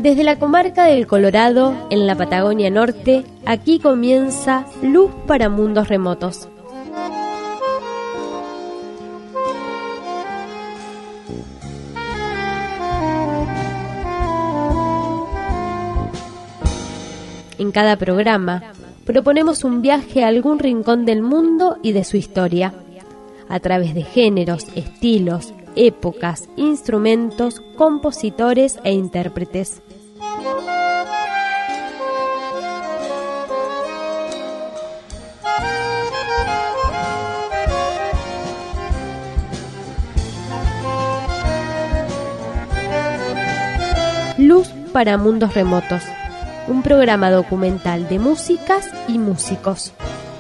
Desde la comarca del Colorado, en la Patagonia Norte, aquí comienza Luz para Mundos Remotos. En cada programa, proponemos un viaje a algún rincón del mundo y de su historia, a través de géneros, estilos, épocas, instrumentos, compositores e intérpretes. Luz para Mundos Remotos, un programa documental de músicas y músicos.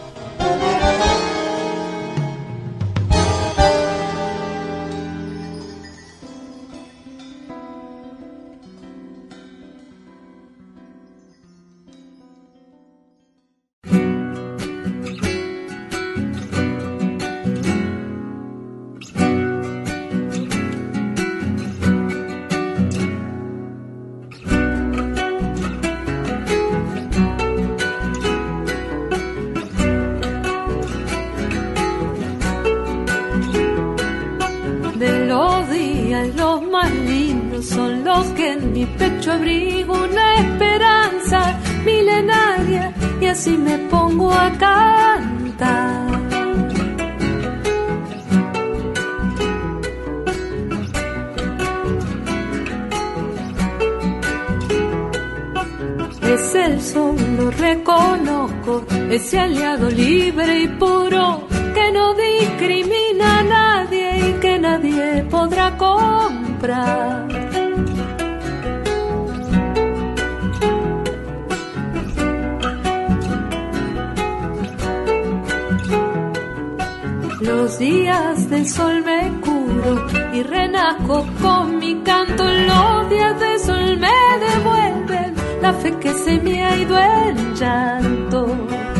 Son los que en mi pecho abrigo una esperanza milenaria y así me pongo a cantar. Es el sol, lo reconozco, ese aliado libre y puro que no discrimina a nadie y que nadie podrá comprar. Los días del sol me curo y renazco con mi canto. Los días del sol me devuelven la fe que se me ha ido en llanto.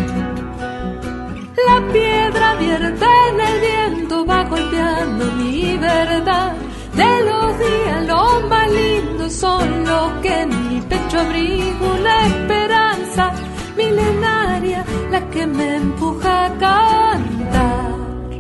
La piedra abierta en el viento va golpeando mi verdad. De los días los más lindos son los que en mi pecho abrigo una esperanza milenaria, la que me empuja a cantar.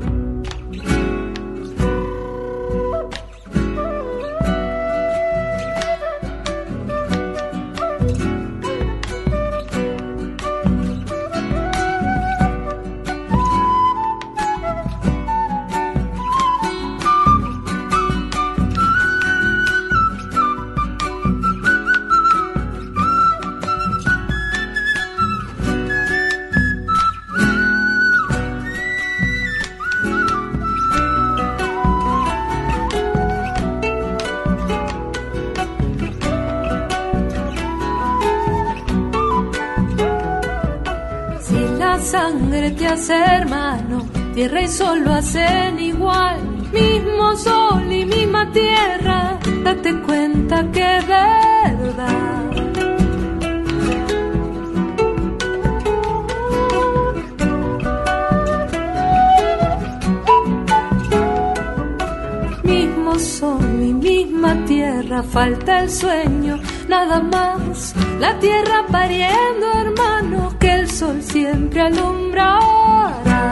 Sangre te hace hermano, tierra y sol lo hacen igual, mismo sol y misma tierra, date cuenta que es verdad. Mismo sol y misma tierra, falta el sueño, nada más, la tierra pariendo hermanos que el sol siempre alumbrará.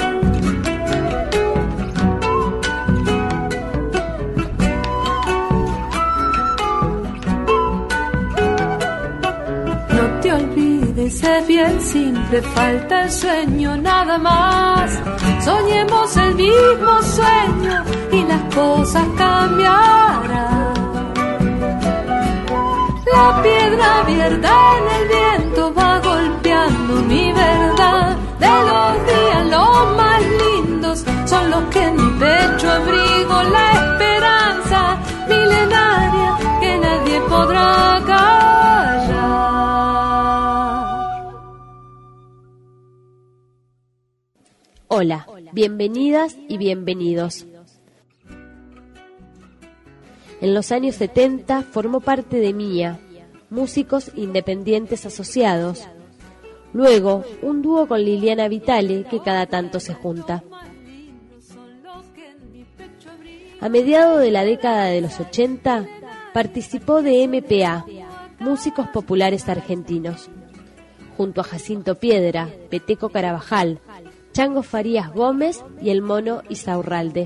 No te olvides, es bien simple, falta el sueño, nada más. Soñemos el mismo sueño y las cosas cambiarán. La piedra abierta en el viento va golpeando mi verdad. De los días los más lindos son los que en mi pecho abrigo la esperanza milenaria que nadie podrá callar. Hola, bienvenidas y bienvenidos. En los años 70 formó parte de MIA, Músicos Independientes Asociados. Luego, un dúo con Liliana Vitale que cada tanto se junta. A mediados de la década de los 80, participó de MPA, músicos populares argentinos, junto a Jacinto Piedra, Peteco Carabajal, Chango Farías Gómez y el Mono Isaurralde.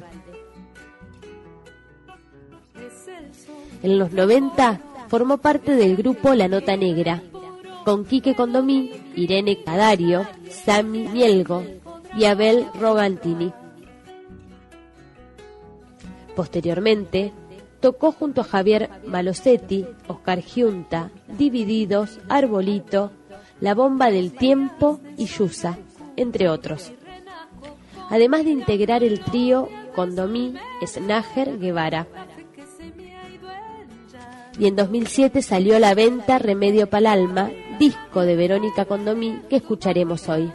En los 90 formó parte del grupo La Nota Negra, con Quique Condomí, Irene Cadario, Sammy Mielgo y Abel Rogantini. Posteriormente, tocó junto a Javier Malosetti, Oscar Giunta, Divididos, Arbolito, La Bomba del Tiempo y Yusa, entre otros. Además de integrar el trío Condomí, Snager, Guevara. Y en 2007 salió a la venta Remedio pa'l Alma, disco de Verónica Condomí que escucharemos hoy.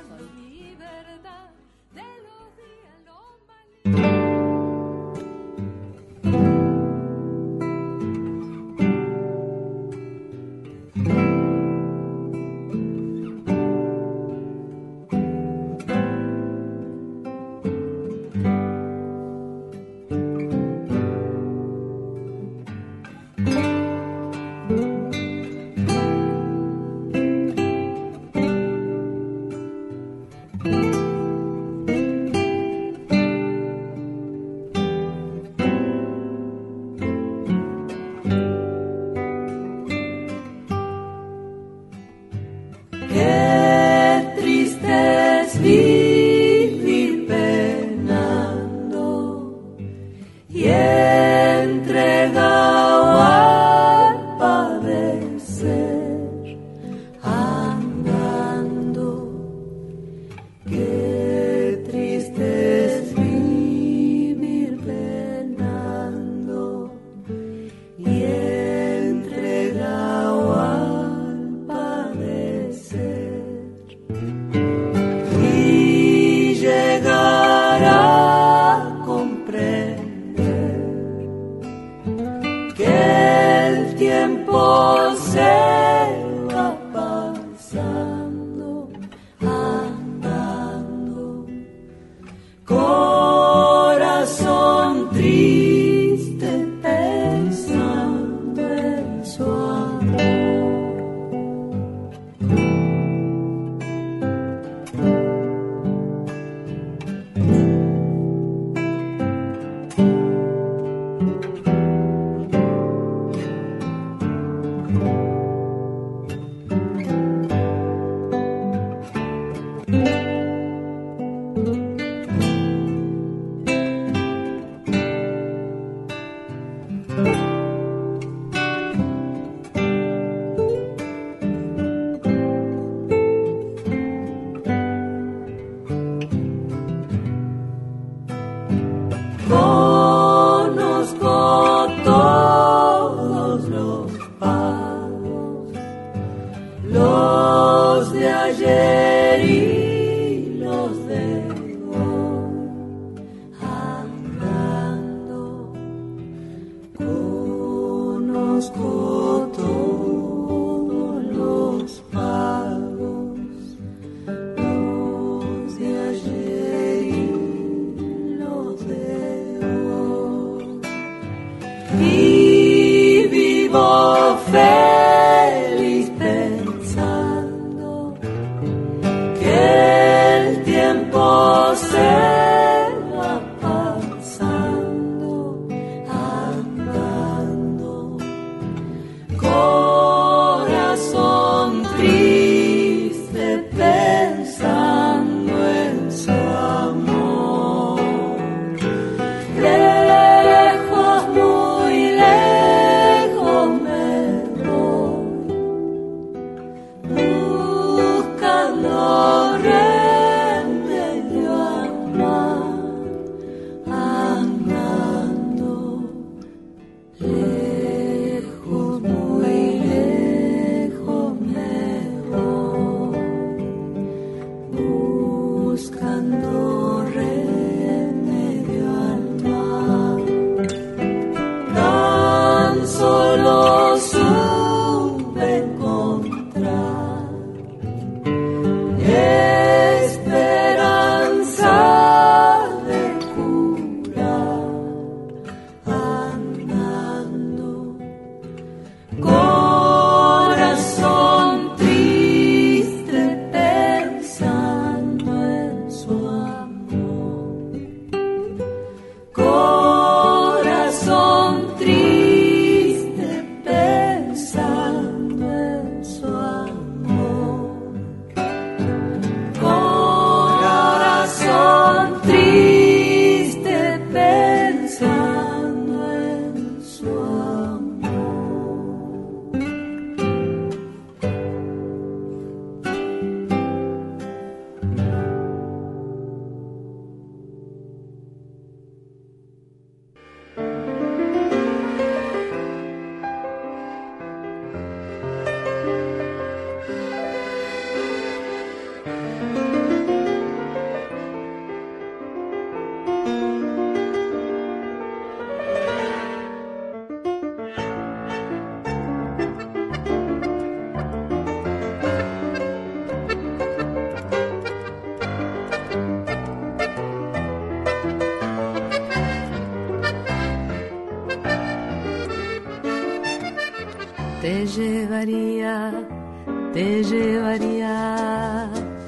te llevaría,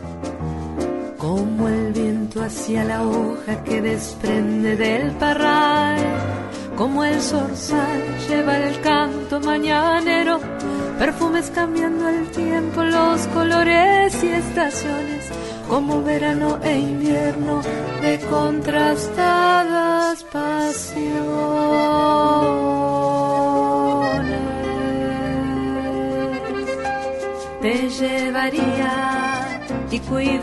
como el viento hacia la hoja que desprende del parral, como el zorzal lleva el canto mañanero, perfumes cambiando el tiempo, los colores y estaciones, como verano e invierno de contrastadas pasiones. Te llevaría y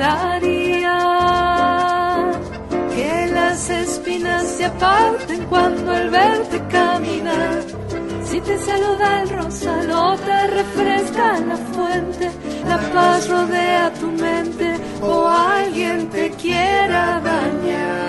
cuidaría que las espinas se aparten cuando al verte caminar. Si te saluda el rosal o te refresca la fuente, la paz rodea tu mente o alguien te quiera dañar.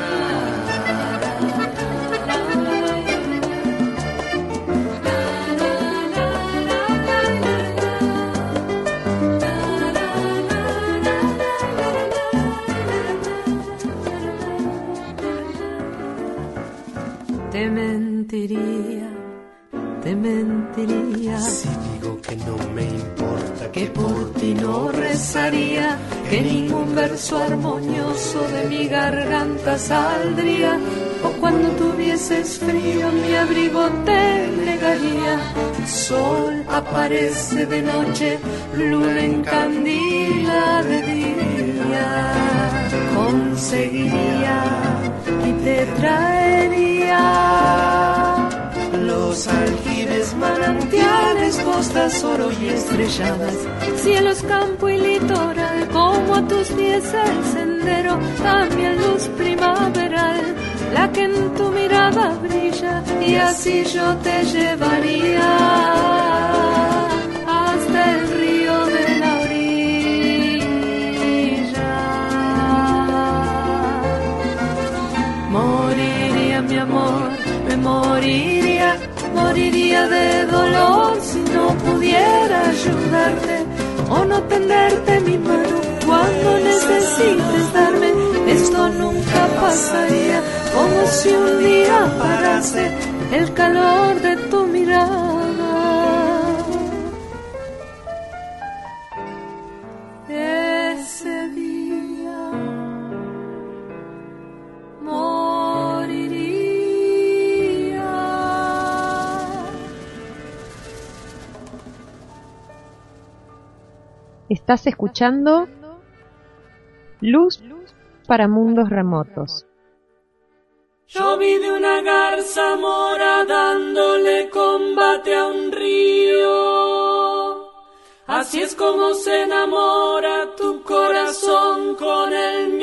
Te mentiría si digo que no me importa, que por ti no rezaría, que ningún verso armonioso de mi garganta saldría, o cuando tuvieses frío mi abrigo te negaría. Sol aparece de noche, luna encandila de día, conseguiría y te traería los aljibes, manantiales, costas, oro y estrelladas, cielos, campo y litoral, como a tus pies el sendero, también luz primaveral, la que en tu mirada brilla, y así yo te llevaría hasta el río de la orilla. Moriría mi amor, me moriría de dolor si no pudiera ayudarte o no tenderte mi mano cuando necesites darme. Esto nunca pasaría, como si un día parase el calor de tu mirada. Ese día moriría. Estás escuchando Luz para Mundos Remotos. Yo vi de una garza mora dándole combate a un río. Así es como se enamora tu corazón con el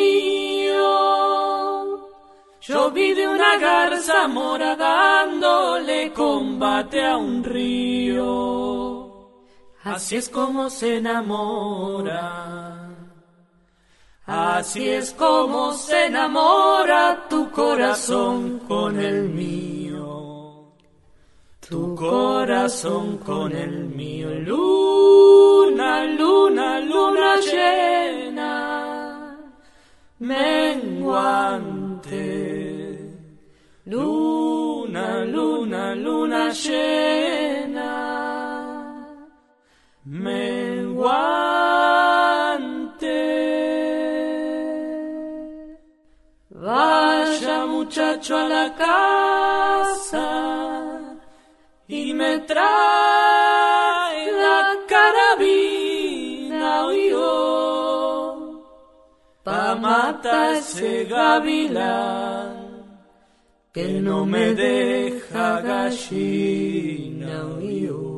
mío. Yo vi de una garza mora dándole combate a un río. Así es como se enamora. Así es como se enamora tu corazón con el mío. Tu corazón con el mío. Luna, luna, luna llena, menguante. Luna, luna, luna llena, menguante. Vaya muchacho a la casa y me trae la carabina, oío, pa' matar ese gavilán que no me deja gallina, oío.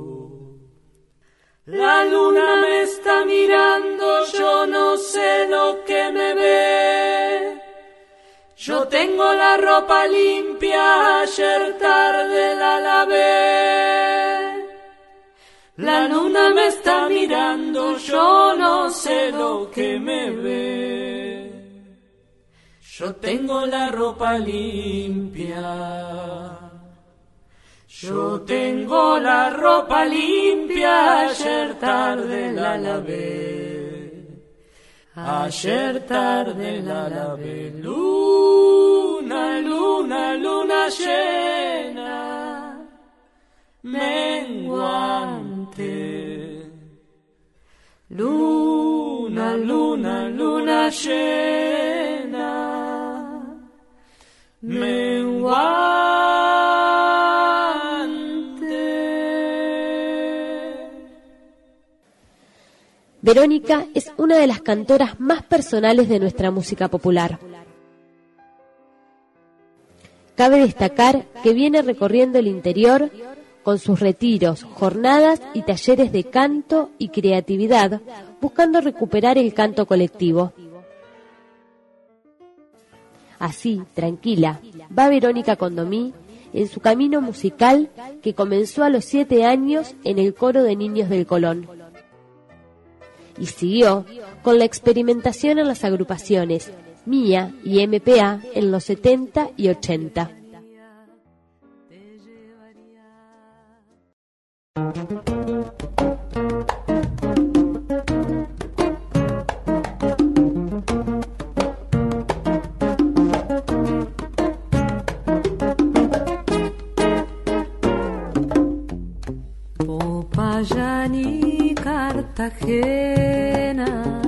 La luna me está mirando, yo no sé lo que me ve. Yo tengo la ropa limpia, ayer tarde la lavé. La luna me está mirando, yo no sé lo que me ve. Yo tengo la ropa limpia. Yo tengo la ropa limpia, ayer tarde la lavé. Ayer tarde la lavé. Luna, luna, luna llena, menguante. Luna, luna, luna llena, menguante. Verónica es una de las cantoras más personales de nuestra música popular. Cabe destacar que viene recorriendo el interior con sus retiros, jornadas y talleres de canto y creatividad, buscando recuperar el canto colectivo. Así, tranquila, va Verónica Condomí en su camino musical que comenzó a los 7 años en el coro de niños del Colón. Y siguió con la experimentación en las agrupaciones Mía y MPA en los 70 y 80. Popayán y Cartagena,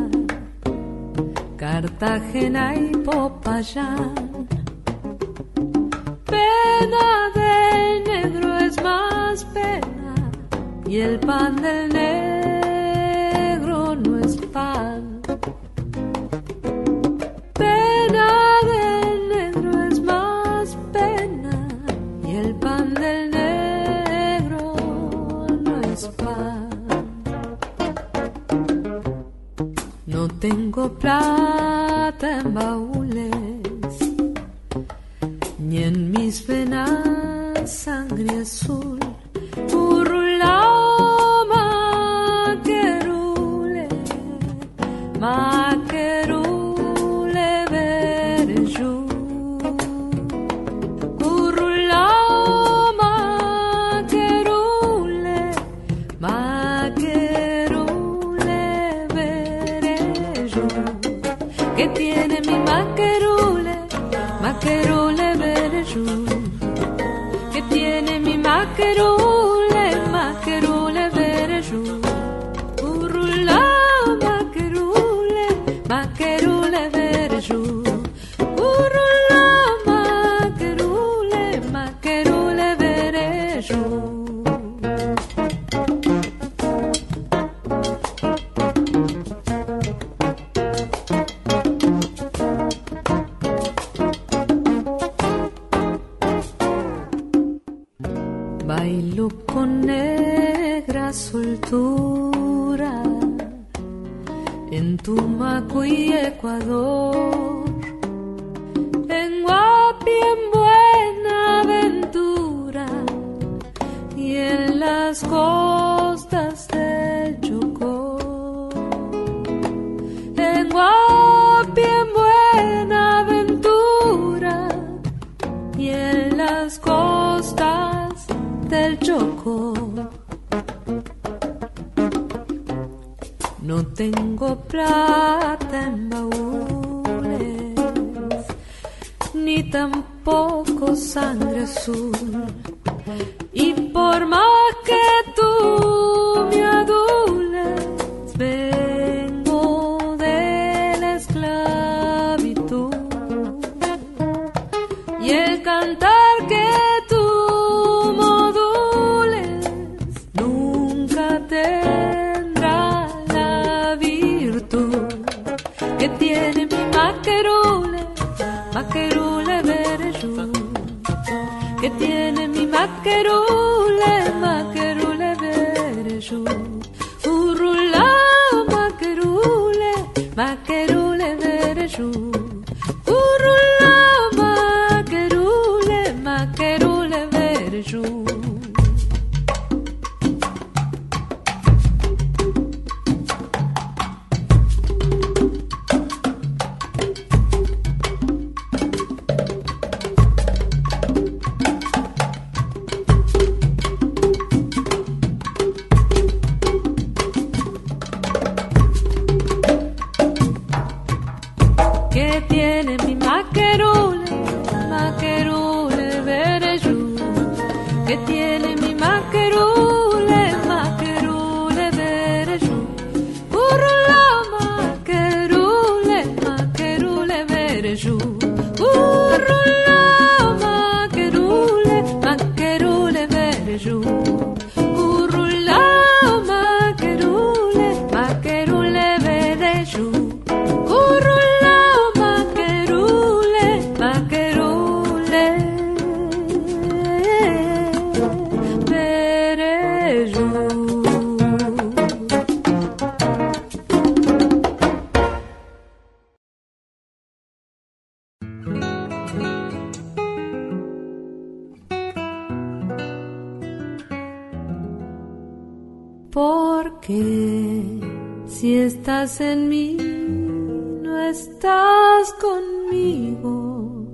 Cartagena y Popayán. Pena del negro es más pena, y el pan del negro no es pan. Pena del negro es más pena, y el pan del negro no es pan. No tengo plata en baúles, ni en mis venas sangre azul. Urulao maquerule, maquerule verju. Urulao maquerule, maquerule verju. ¿Qué tiene mi maquerule, maquerule verju? ¿Qué tiene mi maquerule, maquerule verju? Urula, maquerule, maquerule verju. Urula, maquerule, maquerule verju. Bailo con negra soltura en Tumaco y Ecuador, en Guapi, en Buenaventura y en las costas del Chocó. En Guapi, en Buenaventura y en las costas del Chocó. No tengo plata en baúles, ni tampoco sangre azul. Y por más que tú me adules, vengo de la esclavitud. Y el cantar que tú modules nunca tendrá la virtud que tiene mi maquerule, maquerule verju. Que tiene mi maquerule, maquerule verju. Urula, maquerule, maquerule verju. Urula, maquerule, maquerule verju. Que tiene mi maquerule, maquerule verju. Que tiene mi maquerule, maquerule Porque si estás en mí, no estás conmigo.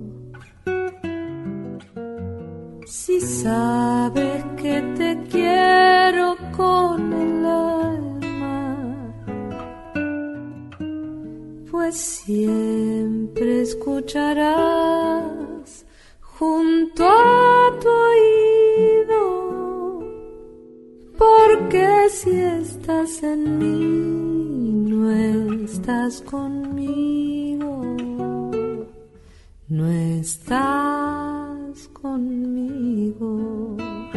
Si sabes que te quiero con el alma, pues siempre escucharás junto a tu oído. Porque si estás en mí, no estás conmigo, no estás conmigo.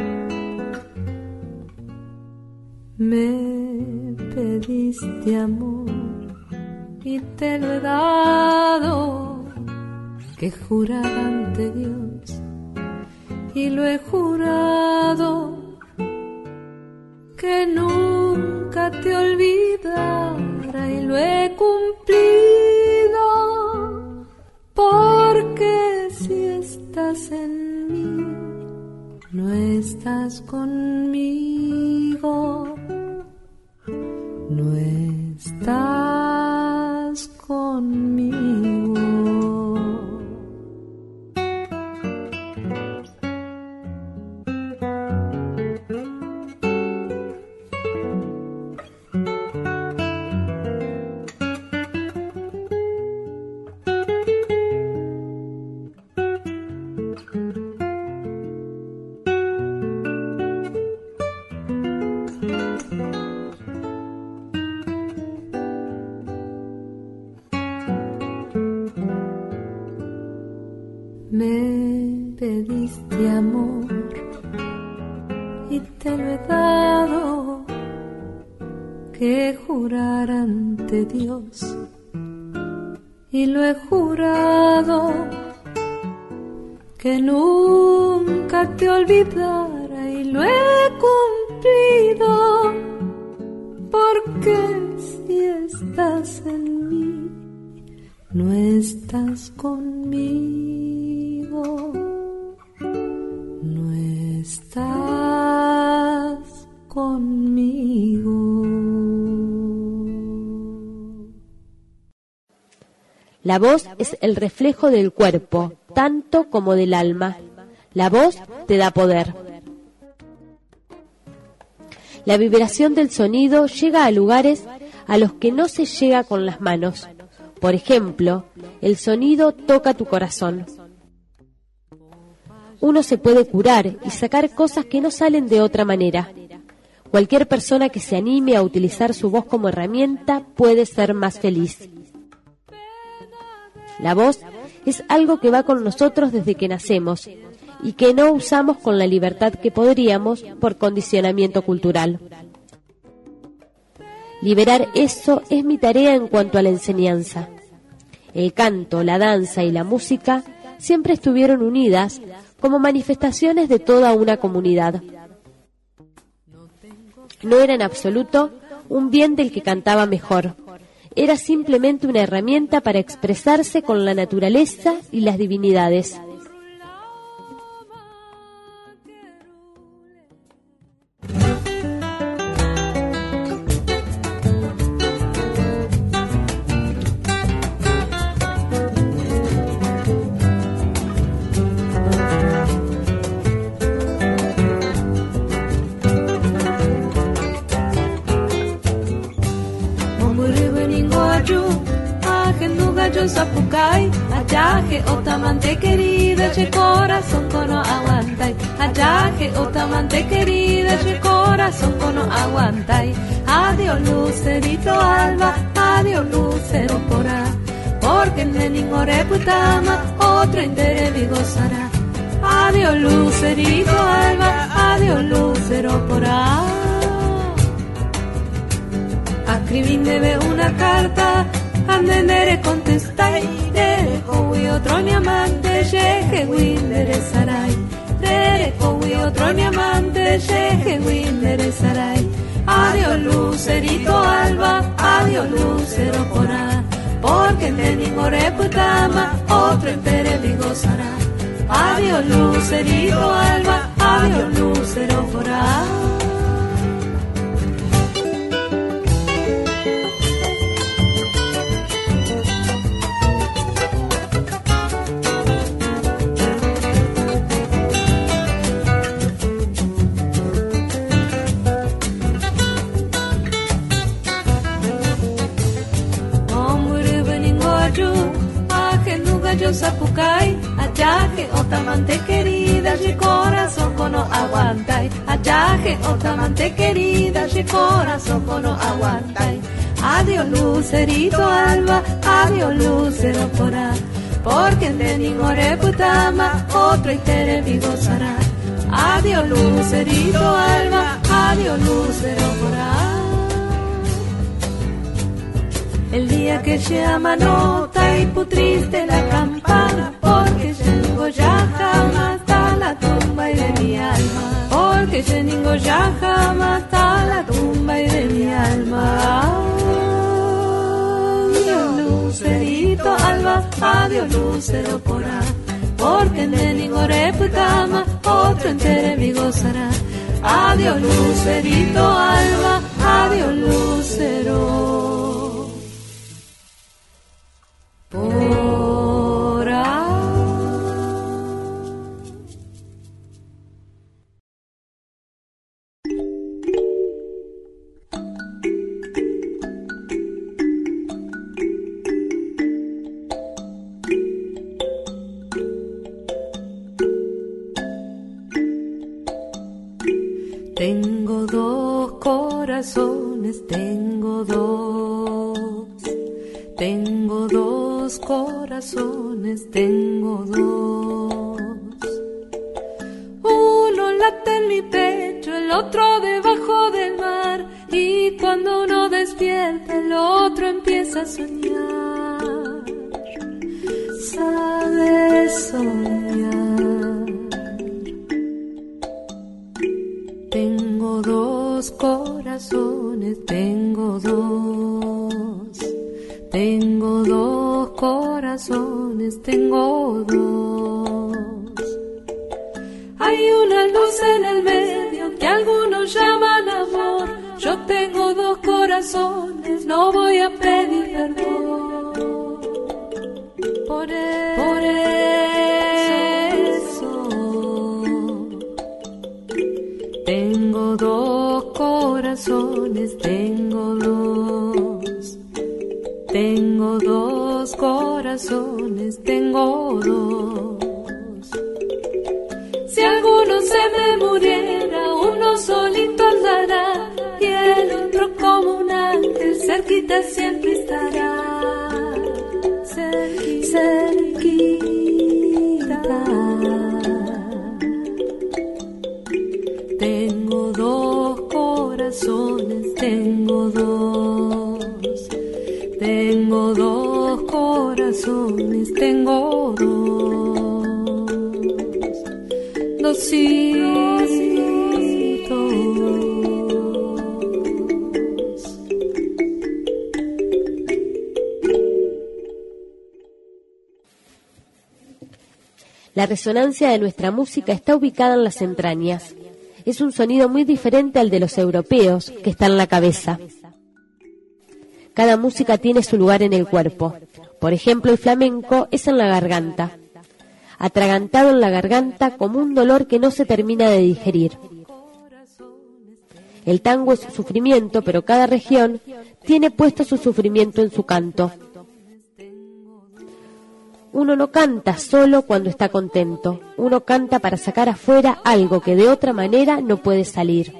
Me pediste amor y te lo he dado, que jurar ante Dios y lo he jurado, que nunca te olvidara y lo he cumplido, porque si estás en mí, no estás conmigo, no estás conmigo. Me pediste amor y te lo he dado, que jurar ante Dios y lo he jurado, que nunca te olvidara y lo he cumplido, porque si estás en mí, no estás conmigo, no estás conmigo. La voz es el reflejo del cuerpo, tanto como del alma. La voz te da poder. La vibración del sonido llega a lugares a los que no se llega con las manos. Por ejemplo, el sonido toca tu corazón. Uno se puede curar y sacar cosas que no salen de otra manera. Cualquier persona que se anime a utilizar su voz como herramienta puede ser más feliz. La voz es algo que va con nosotros desde que nacemos y que no usamos con la libertad que podríamos por condicionamiento cultural. Liberar eso es mi tarea en cuanto a la enseñanza. El canto, la danza y la música siempre estuvieron unidas como manifestaciones de toda una comunidad. No era en absoluto un bien del que cantaba mejor. Era simplemente una herramienta para expresarse con la naturaleza y las divinidades. Zapucay, ayaje otamante querida, che corazón cono aguantai, ayaje otamante querida, che corazón cono aguantai. Adiós lucerito alba, adiós lucero porá, porque en ningún reputama otro interés gozará. Adiós lucerito alba, adiós lucero porá. A escribir debe una carta, anden le contestáis, Rerecowi otro diamante, Yeje Windere Sarai. Rerecowi otro diamante, Yeje Windere Sarai. Adiós lucerito alba, adiós lucero porá, porque en Teningo reputama, otro entere vi gozará. Adiós lucerito alba, adiós lucero porá. Yo sapucay, achaje otamante querida, ye corazón no aguantai, achaje otamante querida, ye corazón no aguantai. Adiós lucerito alba, adiós lucero porá, porque en Teningo reputama, otro itere vi gozará. Adiós lucerito alba, adiós lucero porá. El día que llama nota y putriste la campana, porque llego ya jamás hasta la tumba y de mi alma, porque llego ya jamás hasta la tumba y de mi alma. Adiós lucerito alba, adiós lucero porá, porque en Teningo reputama, otro entere vi gozará. Adiós lucerito alba, adiós lucero. Tengo dos corazones, tengo dos corazones, tengo dos. Uno late en mi pecho, el otro debajo del mar, y cuando uno despierta, el otro empieza a soñar. Sabe soñar. Tengo dos corazones, tengo dos. Tengo dos corazones, tengo dos. Hay una luz en el medio que algunos llaman amor. Yo tengo dos corazones, no voy a pedir perdón. Por eso tengo dos corazones, tengo dos. Tengo dos corazones, tengo dos. Si alguno se me muriera, uno solito andará, y el otro como un ángel cerquita siempre estará. Cerquita. Tengo dos corazones, tengo dos. Tengo dos corazones, tengo dos. Dositos. La resonancia de nuestra música está ubicada en las entrañas. Es un sonido muy diferente al de los europeos, que está en la cabeza. Cada música tiene su lugar en el cuerpo. Por ejemplo, el flamenco es en la garganta. Atragantado en la garganta como un dolor que no se termina de digerir. El tango es sufrimiento, pero cada región tiene puesto su sufrimiento en su canto. Uno no canta solo cuando está contento. Uno canta para sacar afuera algo que de otra manera no puede salir.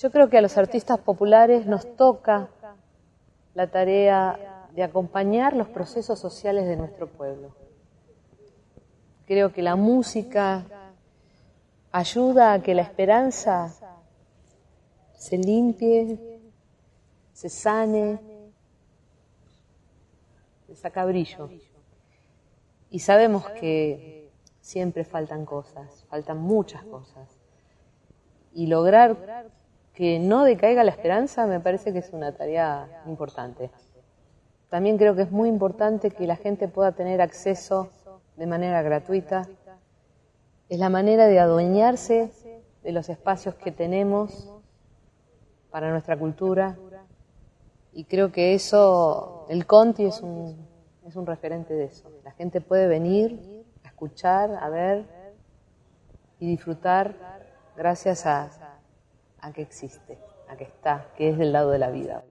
Yo creo que a los artistas populares nos toca la tarea de acompañar los procesos sociales de nuestro pueblo. Creo que la música ayuda a que la esperanza se limpie, se sane, se saca brillo. Y sabemos que siempre faltan cosas, faltan muchas cosas. Y lograr que no decaiga la esperanza me parece que es una tarea importante. También creo que es muy importante que la gente pueda tener acceso de manera gratuita. Es la manera de adueñarse de los espacios que tenemos para nuestra cultura. Y creo que eso, el Conti es un referente de eso. La gente puede venir a escuchar, a ver y disfrutar gracias a que existe, a que está, que es del lado de la vida.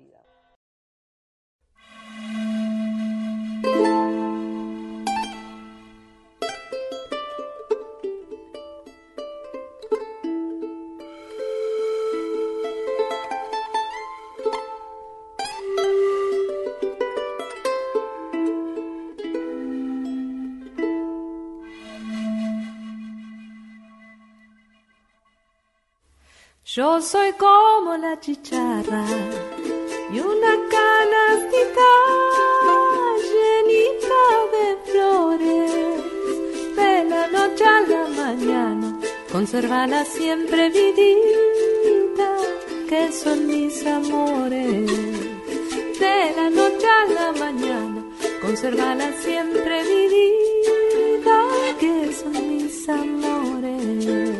Yo soy como la chicharra y una canastita llenita de flores. De la noche a la mañana, conservala siempre vidita, que son mis amores. De la noche a la mañana, conservala siempre vidita, que son mis amores.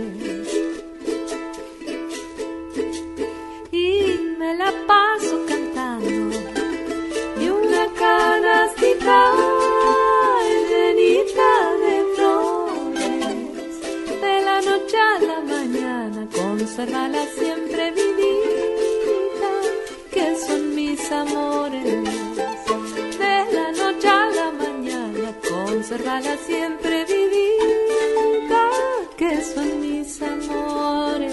La paso cantando y una canastita llenita de flores. De la noche a la mañana, consérvala siempre vivita, que son mis amores. De la noche a la mañana, consérvala siempre vivita, que son mis amores.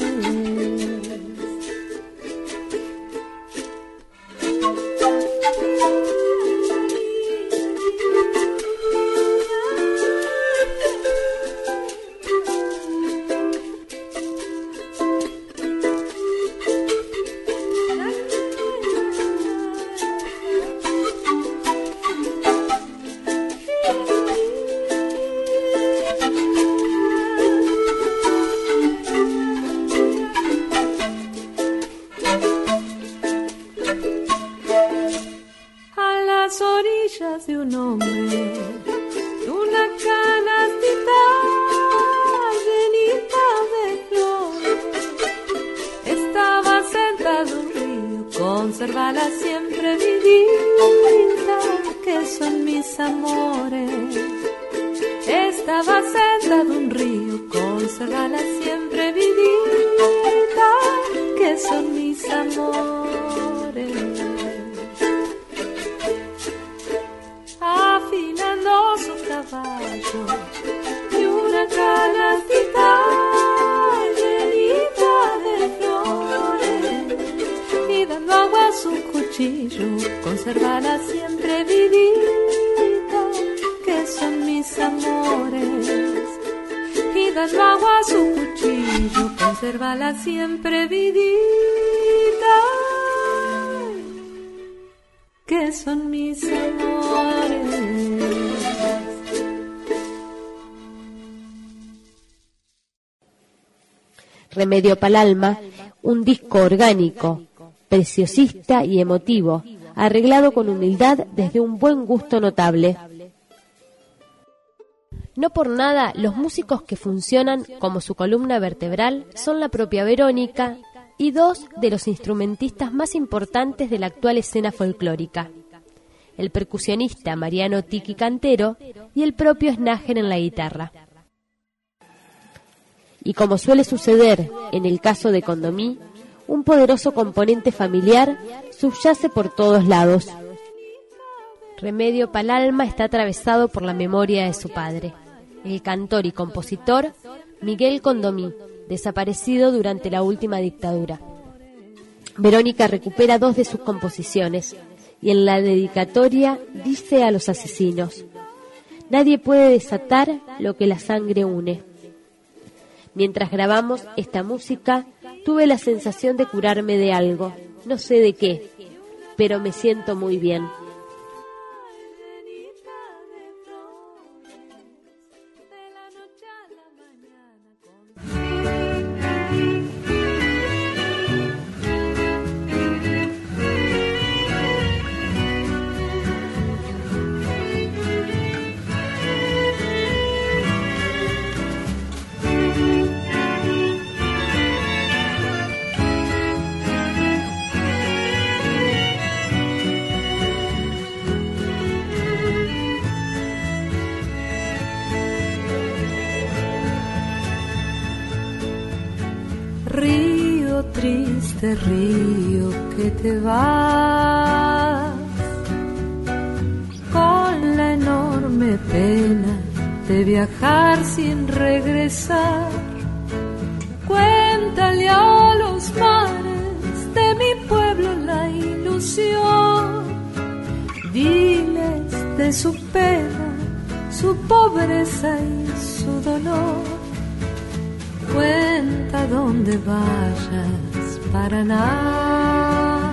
De un hombre, una canastita llenita de flores. Estaba sentado un río, consérvala siempre vivita, que son mis amores. Estaba sentado un río, consérvala siempre vivita, que son mis amores. Afilando su caballo y una canastita llenita de flores, y dando agua a su cuchillo, conservala siempre vivita, que son mis amores. Y dando agua a su cuchillo, conservala siempre vivita, que son mis amores. Remedio pa'l alma, un disco orgánico, preciosista y emotivo, arreglado con humildad desde un buen gusto notable. No por nada, los músicos que funcionan como su columna vertebral son la propia Verónica y dos de los instrumentistas más importantes de la actual escena folclórica, el percusionista Mariano Tiki Cantero y el propio Snager en la guitarra. Y como suele suceder en el caso de Condomí, un poderoso componente familiar subyace por todos lados. Remedio pa'l alma está atravesado por la memoria de su padre, el cantor y compositor Miguel Condomí, desaparecido durante la última dictadura. Verónica recupera 2 de sus composiciones y en la dedicatoria dice a los asesinos: nadie puede desatar lo que la sangre une. Mientras grabamos esta música, tuve la sensación de curarme de algo, no sé de qué, pero me siento muy bien. Río, triste río que te vas, con la enorme pena de viajar sin regresar. Cuéntale a los mares de mi pueblo la ilusión, diles de su pena, su pobreza y su dolor. Cuenta donde vayas, Paraná,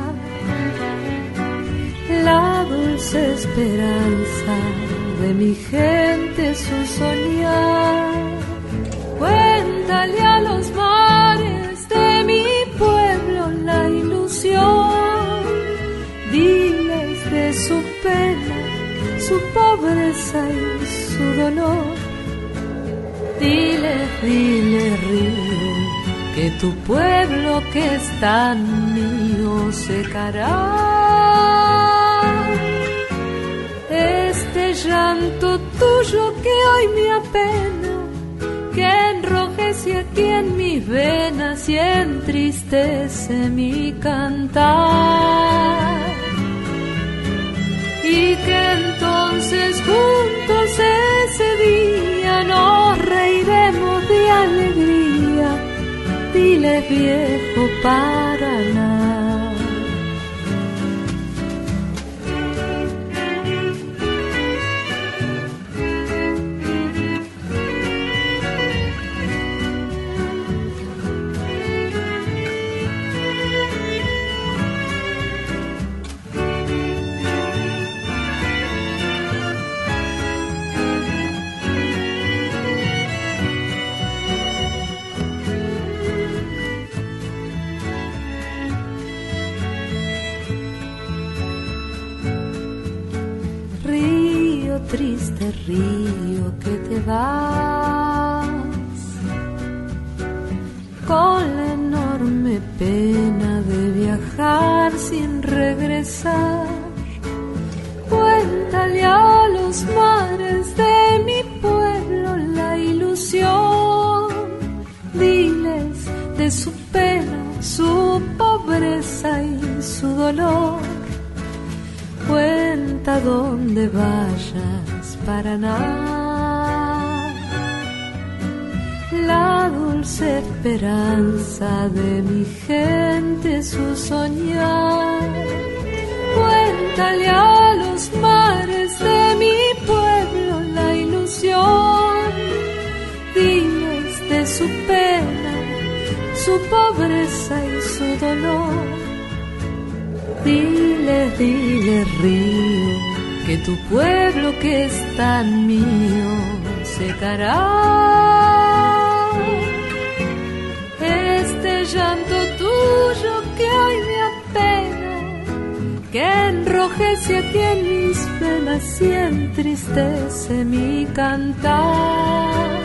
la dulce esperanza de mi gente su soñar. Cuéntale a los mares de mi pueblo la ilusión, diles de su pena, su pobreza y su dolor. Dile, dile río, que tu pueblo que es tan mío secará este llanto tuyo que hoy me apena, que enrojece aquí en mis venas y entristece mi cantar. Y que entonces juntos ese día nos reiremos de alegría, dile viejo Paraná. Triste río que te vas, con la enorme pena de viajar sin regresar. Cuéntale a los mares de mi pueblo la ilusión, diles de su pena, su pobreza y su dolor. Cuenta donde vayas, Paraná, la dulce esperanza de mi gente su soñar. Cuéntale a los mares de mi pueblo la ilusión, diles de su pena, su pobreza y su dolor. Diles, diles río, que tu pueblo que es tan mío secará este llanto tuyo que hoy me apena, que enrojece aquí en mis venas y entristece mi cantar.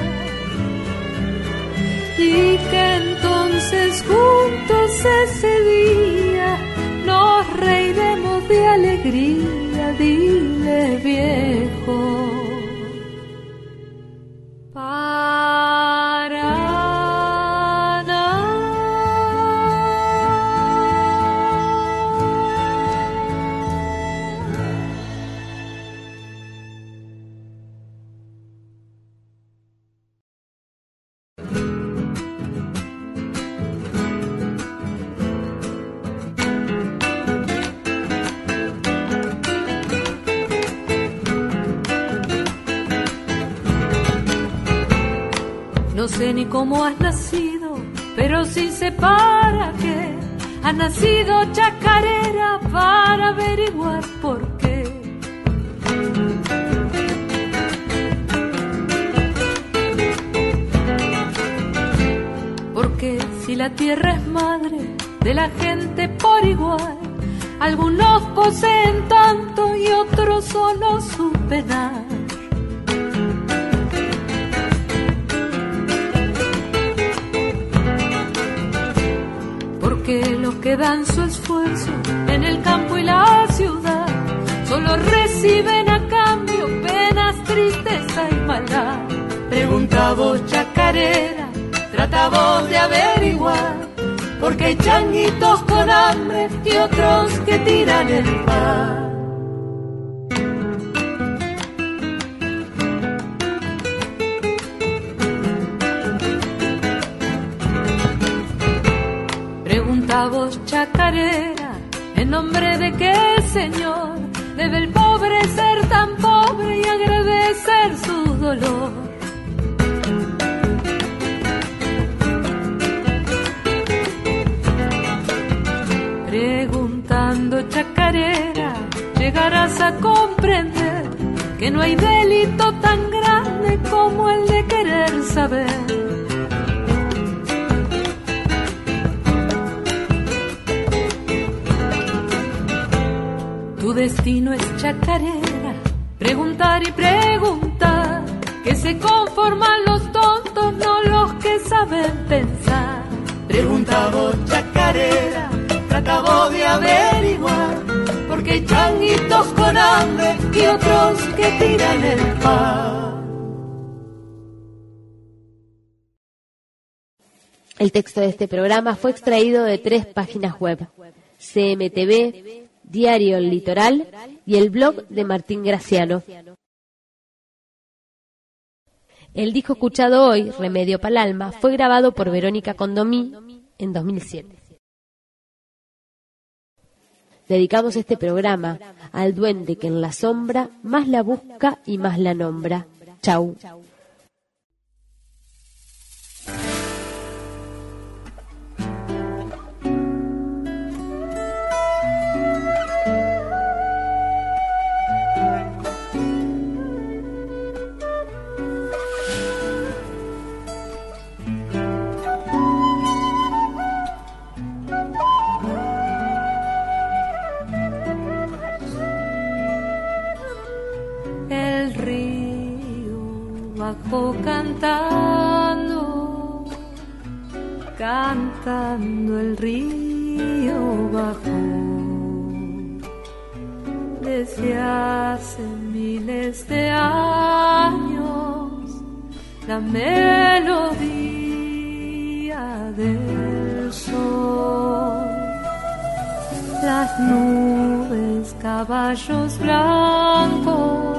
Y que entonces juntos ese día nos reiremos de alegría, dile viejo No sé ni cómo has nacido, pero sí sé para qué. Has nacido chacarera para averiguar por qué. Porque si la tierra es madre de la gente por igual, algunos poseen tanto y otros solo su penar. Porque los que dan su esfuerzo en el campo y la ciudad solo reciben a cambio penas, tristeza y maldad. Pregunta vos, chacarera, trata vos de averiguar, porque hay changuitos con hambre y otros que tiran el pan. Pregunta vos, chacarera, ¿en nombre de qué señor debe el pobre ser tan pobre y agradecer su dolor? Preguntando, chacarera, llegarás a comprender que no hay delito tan grande como el de querer saber. Tu destino es chacarera, preguntar y preguntar, que se conforman los tontos, no los que saben pensar. Pregunta vos, chacarera, trata vos de averiguar, porque hay changuitos con hambre y otros que tiran el pan. El texto de este programa fue extraído de 3 páginas web: CMTV, Diario El Litoral y el blog de Martín Graciano. El disco escuchado hoy, Remedio pa'l alma, fue grabado por Verónica Condomí en 2007. Dedicamos este programa al duende que en la sombra más la busca y más la nombra. Chau. Bajó cantando, cantando el río bajó. Desde hace miles de años la melodía del sol. Las nubes, caballos blancos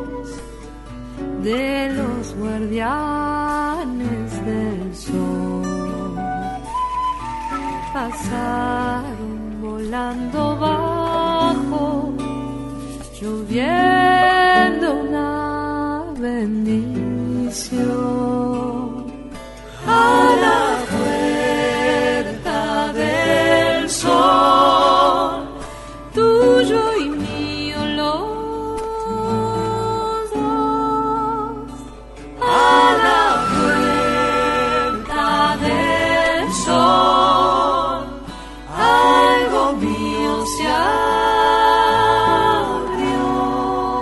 de los guardianes del sol, pasaron volando bajo, lloviendo una bendición. A la puerta del sol, tuyo y mío los dos. A la puerta del sol, algo mío se abrió.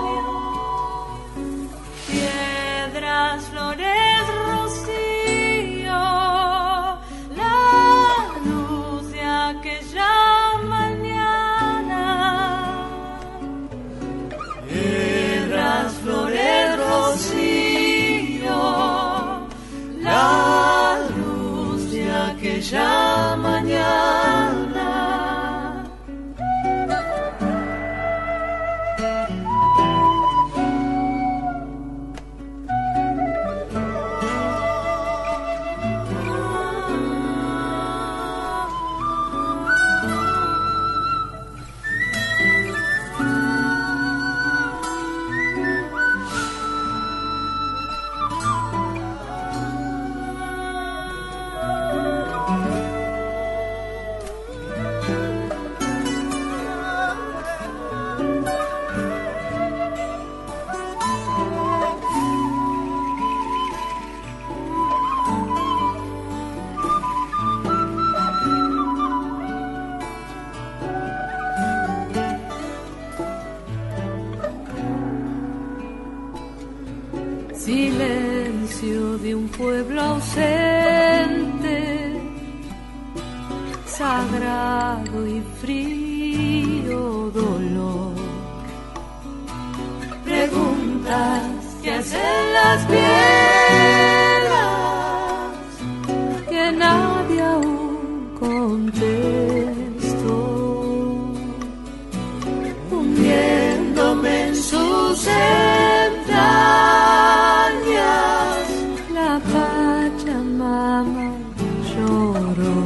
Silencio de un pueblo ausente, sagrado y frío dolor. Preguntas que hacen las piedras que nadie aún contestó, hundiéndome en sus entrañas. La Pachamama lloró,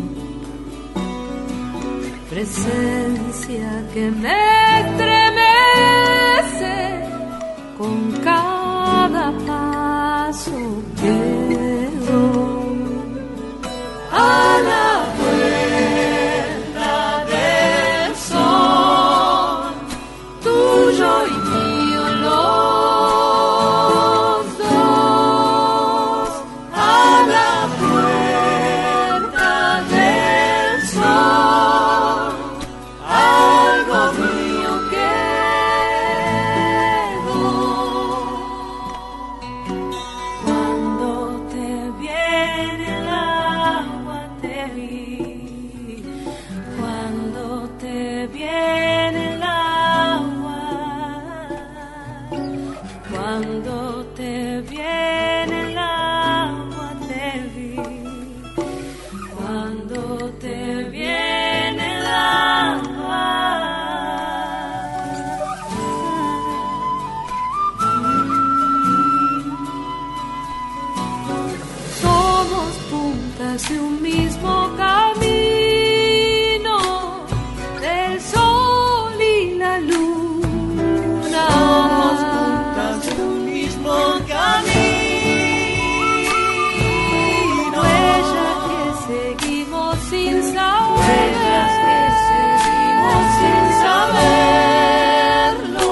presencia que me estremece con cada paso que doy. A la puerta del sol, tuyo y mío los dos. A la puerta del sol, algo mío quedó. Cuando te viene el agua te vi, cuando te viene el agua, cuando te viene el agua te vi, cuando te viene el agua. Somos puntas de un mismo camino, del sol y la luna. Somos puntas de un mismo camino, huellas que seguimos sin saber, huellas que seguimos sin saberlo.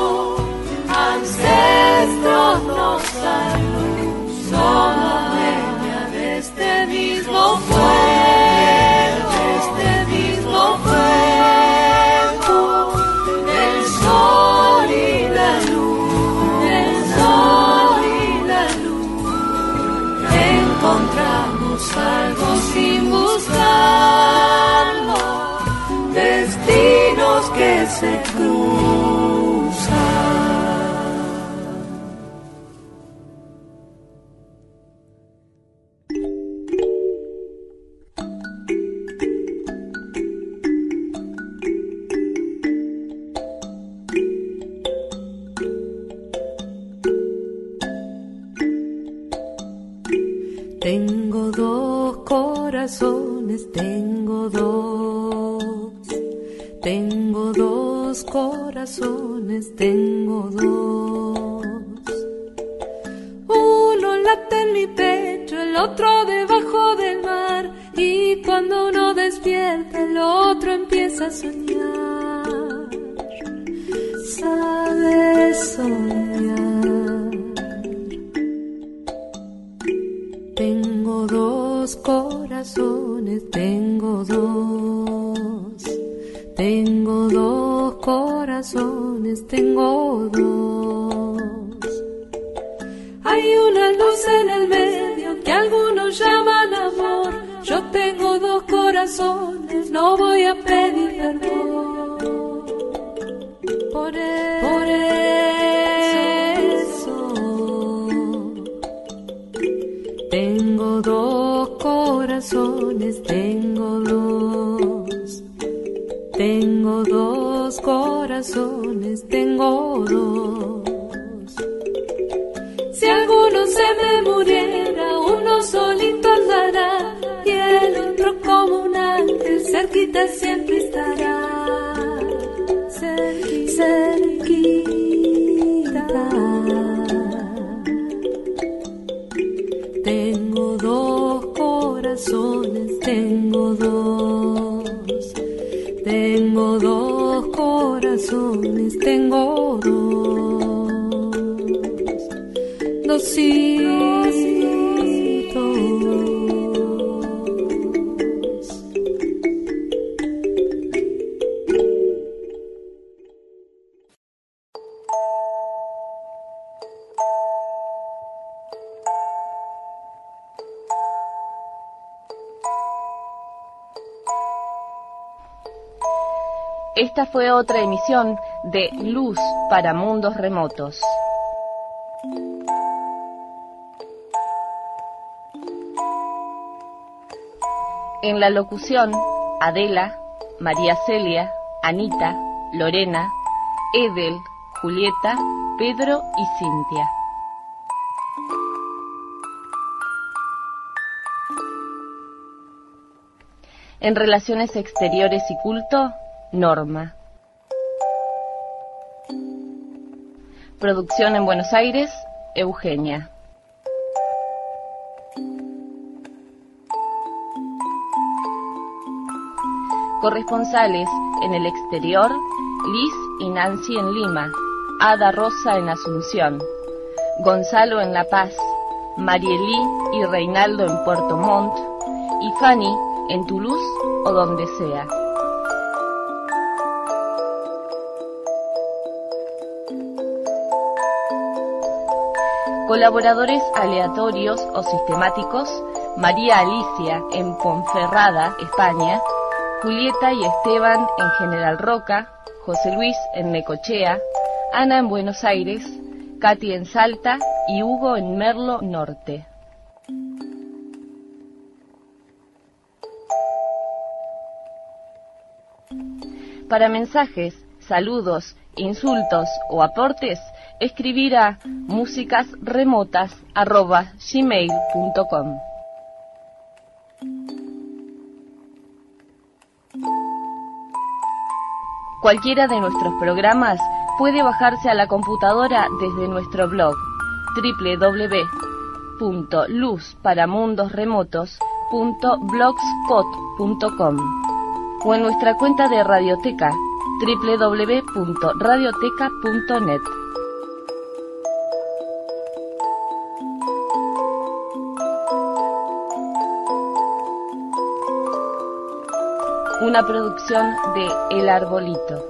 Ancestros nos salvan, somos dueñas de este mismo fuego, de este mismo fuego, del sol y la luz, del sol y la luz. Encontramos algo sin buscarlo, destinos que se cruzan. Tengo dos corazones, tengo dos corazones, tengo dos. Uno late en mi pecho, el otro debajo del mar, y cuando uno despierta el otro empieza a soñar. Sabe soñar. Tengo dos corazones, tengo dos. Tengo dos corazones, tengo dos. Hay una luz en el medio que algunos llaman amor. Yo tengo dos corazones, no voy a pedir perdón. Por eso tengo dos corazones, tengo dos. Tengo dos corazones, tengo dos. Si alguno se me muriera, uno solito andará, y el otro como un ángel cerquita siempre estará. Cerquita. Tengo dos corazones, tengo dos. Tengo dos corazones, tengo dos. Dositos. Esta fue otra emisión de Luz para Mundos Remotos. En la locución, Adela, María Celia, Anita, Lorena, Edel, Julieta, Pedro y Cintia. En Relaciones Exteriores y Culto, Norma. Producción en Buenos Aires, Eugenia. Corresponsales en el exterior, Liz y Nancy en Lima, Ada Rosa en Asunción, Gonzalo en La Paz, Marielí y Reinaldo en Puerto Montt y Fanny en Toulouse o donde sea. Colaboradores aleatorios o sistemáticos, María Alicia en Ponferrada, España, Julieta y Esteban en General Roca, José Luis en Necochea, Ana en Buenos Aires, Katy en Salta y Hugo en Merlo Norte. Para mensajes, saludos, insultos o aportes, escribir a musicasremotas@gmail.com. Cualquiera de nuestros programas puede bajarse a la computadora desde nuestro blog www.luzparamundosremotos.blogspot.com o en nuestra cuenta de Radioteca www.radioteca.net. Una producción de El Arbolito.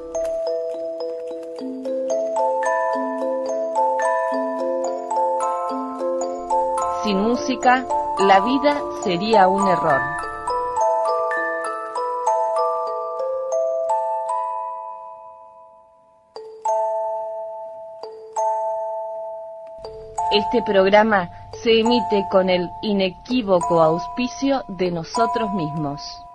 Sin música, la vida sería un error. Este programa se emite con el inequívoco auspicio de nosotros mismos.